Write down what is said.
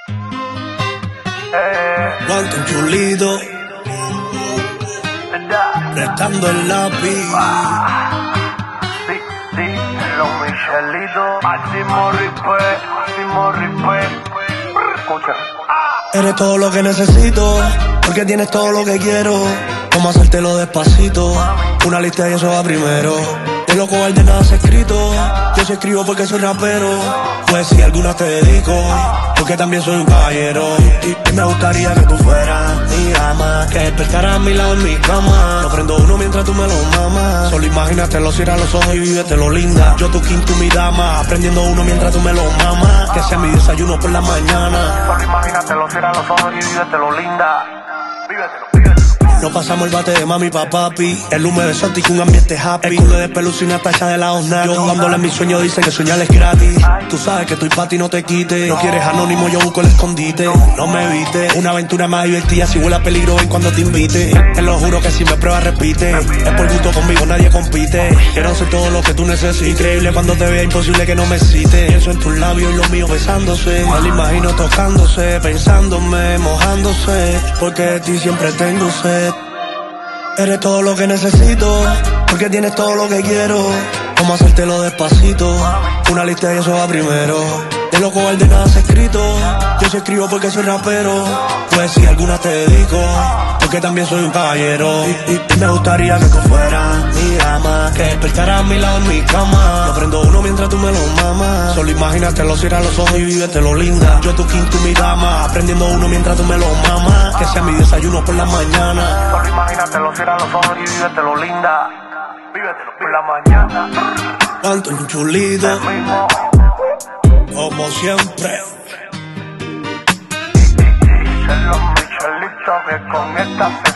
Cuánto chulito, prestando el lápiz. Sí, los Michelitos. Máximo respeto. Escucha. Eres todo lo que necesito, porque tienes todo lo que quiero. Vamos a hacértelo despacito, una lista y eso va primero. De lo cual de nada se escrito, yo sí escribo porque soy rapero. Pues si alguna te dedico, porque también soy un caballero. Y me gustaría que tú fueras mi dama, que despertaras a mi lado en mi cama. No prendo uno mientras tú me lo mamas. Solo imagínatelo, cierra los ojos y vívetelo linda. Yo tu king, tú mi dama, prendiendo uno mientras tú me lo mamas. Que sea mi desayuno por la mañana. Solo imagínatelo, cierra los ojos y vívetelo linda. Vívetelo. Nos pasamos el bate de mami pa' papi, el humo de exótico, un ambiente happy. El culo de pelucina tacha de la onda. Yo dándole mi sueño dicen que soñar es gratis. Tú sabes que estoy pa' ti, no te quites. No quieres anónimo, yo busco el escondite. No me evite, una aventura más divertida. Si huele a peligro, ven cuando te invite. Te lo juro que si me pruebas, repite. Es por gusto conmigo, nadie compite. Quiero ser todo lo que tú necesites. Increíble cuando te vea, imposible que no me cites. Pienso en tus labios y los míos besándose. Me lo imagino tocándose, pensándome, mojándose. Porque de ti siempre tengo sed. Eres todo lo que necesito, porque tienes todo lo que quiero. Vamos a hacértelo despacito, una lista y eso va primero. De lo cual de nada se escrito, yo sí escribo porque soy rapero. Pues si alguna te dedico, porque también soy un caballero. Y me gustaría que tú fueras mi dama, que despertaras a mi lado en mi cama. No prendo uno mientras tú me lo mamas. Solo imagínatelo, cierra los ojos y vívetelo linda. Yo tu king, tú mi dama, prendiendo uno mientras tú me lo mamas. Que sea mi desayuno por la mañana. Solo imagínatelo, cierra los ojos y vívetelo linda. Vívetelo por la mañana. Cuánto un chulito, como siempre. Son los Michelitos que con esta